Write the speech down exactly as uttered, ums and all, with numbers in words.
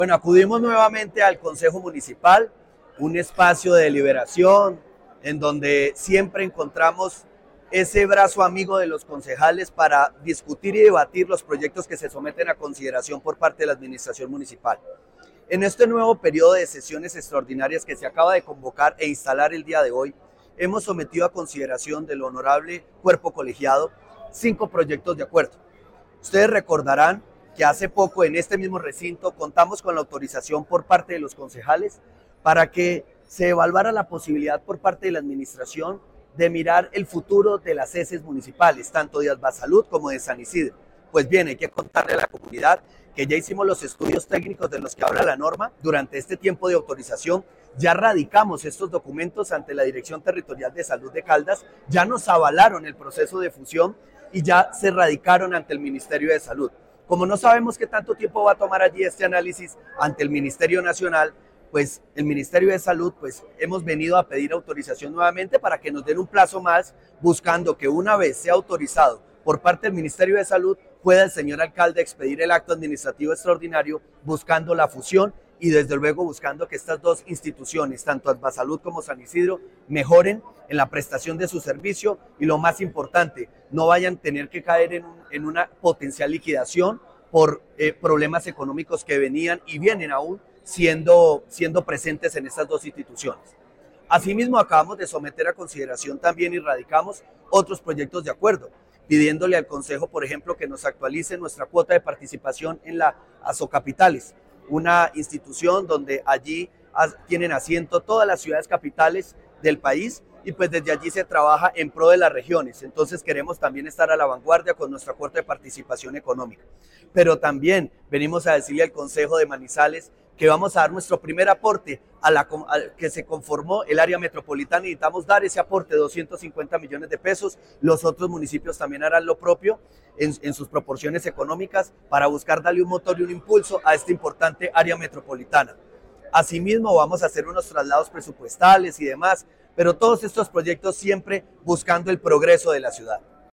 Bueno, acudimos nuevamente al Consejo Municipal, un espacio de deliberación en donde siempre encontramos ese brazo amigo de los concejales para discutir y debatir los proyectos que se someten a consideración por parte de la administración municipal. En este nuevo periodo de sesiones extraordinarias que se acaba de convocar e instalar el día de hoy, hemos sometido a consideración del honorable cuerpo colegiado cinco proyectos de acuerdo. Ustedes recordarán que hace poco en este mismo recinto contamos con la autorización por parte de los concejales para que se evaluara la posibilidad por parte de la administración de mirar el futuro de las E S Es municipales, tanto de Advasalud como de San Isidro. Pues bien, hay que contarle a la comunidad que ya hicimos los estudios técnicos de los que habla la norma. Durante este tiempo de autorización ya radicamos estos documentos ante la Dirección Territorial de Salud de Caldas, ya nos avalaron el proceso de fusión y ya se radicaron ante el Ministerio de Salud. Como no sabemos qué tanto tiempo va a tomar allí este análisis ante el Ministerio Nacional, pues el Ministerio de Salud, pues hemos venido a pedir autorización nuevamente para que nos den un plazo más, buscando que una vez sea autorizado por parte del Ministerio de Salud, pueda el señor alcalde expedir el acto administrativo extraordinario buscando la fusión y desde luego buscando que estas dos instituciones, tanto Advasalud como San Isidro, mejoren en la prestación de su servicio y lo más importante, no vayan a tener que caer en, un, en una potencial liquidación por eh, problemas económicos que venían y vienen aún siendo, siendo presentes en estas dos instituciones. Asimismo, acabamos de someter a consideración también y radicamos otros proyectos de acuerdo, pidiéndole al Consejo, por ejemplo, que nos actualice nuestra cuota de participación en la Asocapitales, una institución donde allí tienen asiento todas las ciudades capitales del país y pues desde allí se trabaja en pro de las regiones. Entonces queremos también estar a la vanguardia con nuestra cuota de participación económica. Pero también venimos a decirle al Consejo de Manizales que vamos a dar nuestro primer aporte a la a, que se conformó el área metropolitana y necesitamos dar ese aporte de doscientos cincuenta millones de pesos. Los otros municipios también harán lo propio en, en sus proporciones económicas para buscar darle un motor y un impulso a esta importante área metropolitana. Asimismo, vamos a hacer unos traslados presupuestales y demás, pero todos estos proyectos siempre buscando el progreso de la ciudad.